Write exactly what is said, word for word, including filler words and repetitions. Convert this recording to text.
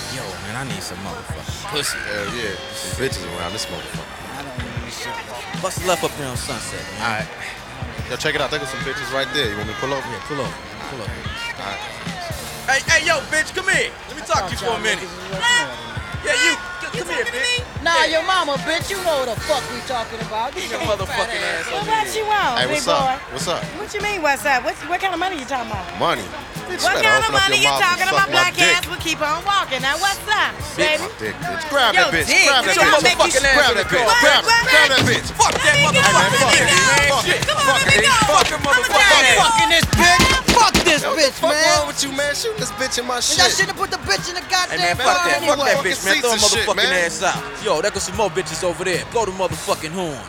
Yo, man, I need some motherfucking pussy. Hell yeah. Some bitches around this motherfucker. I don't need this shit. Bust left up there on Sunset, man. All right. Yo, check it out. There go some bitches right there. You want me to pull over? Yeah, pull over. Pull over. All right. Hey, hey, yo, bitch, come here. Let me talk to you for a minute. Yeah, you. Come here, bitch. Nah, your mama, bitch. You know what the fuck we talking about. Get your motherfucking ass Well, over what here. you want, Hey, big what's up? boy? What's up? What you mean, what's up? What, what kind of money you talking about? Money. Bitch, What better kind of open up money your you mouth and talking suck about? my Black dick. ass will keep on walking. Now, what's up, Suck baby? my dick, bitch. Grab Yo, that bitch. dick. Grab that Get your bitch. motherfucking ass Grab in that the bitch. car. Grab What? Grab that bitch. Fuck that Let me go. motherfucking Let me dick, go. man. Shit. Come on, let me go. Fuck your motherfucking Hey. ass. Fucking this bitch. Fuck this Yo, what the bitch, fuck man. wrong with you, man? Shoot this bitch in my And shit. I should have put the bitch in the Hey, goddamn man, car fuck that. anyway. Fuck that bitch, man. Throw a Fucking seats and shit, motherfucking man. ass out. Yo, there go some more bitches over there. Blow the motherfucking horn.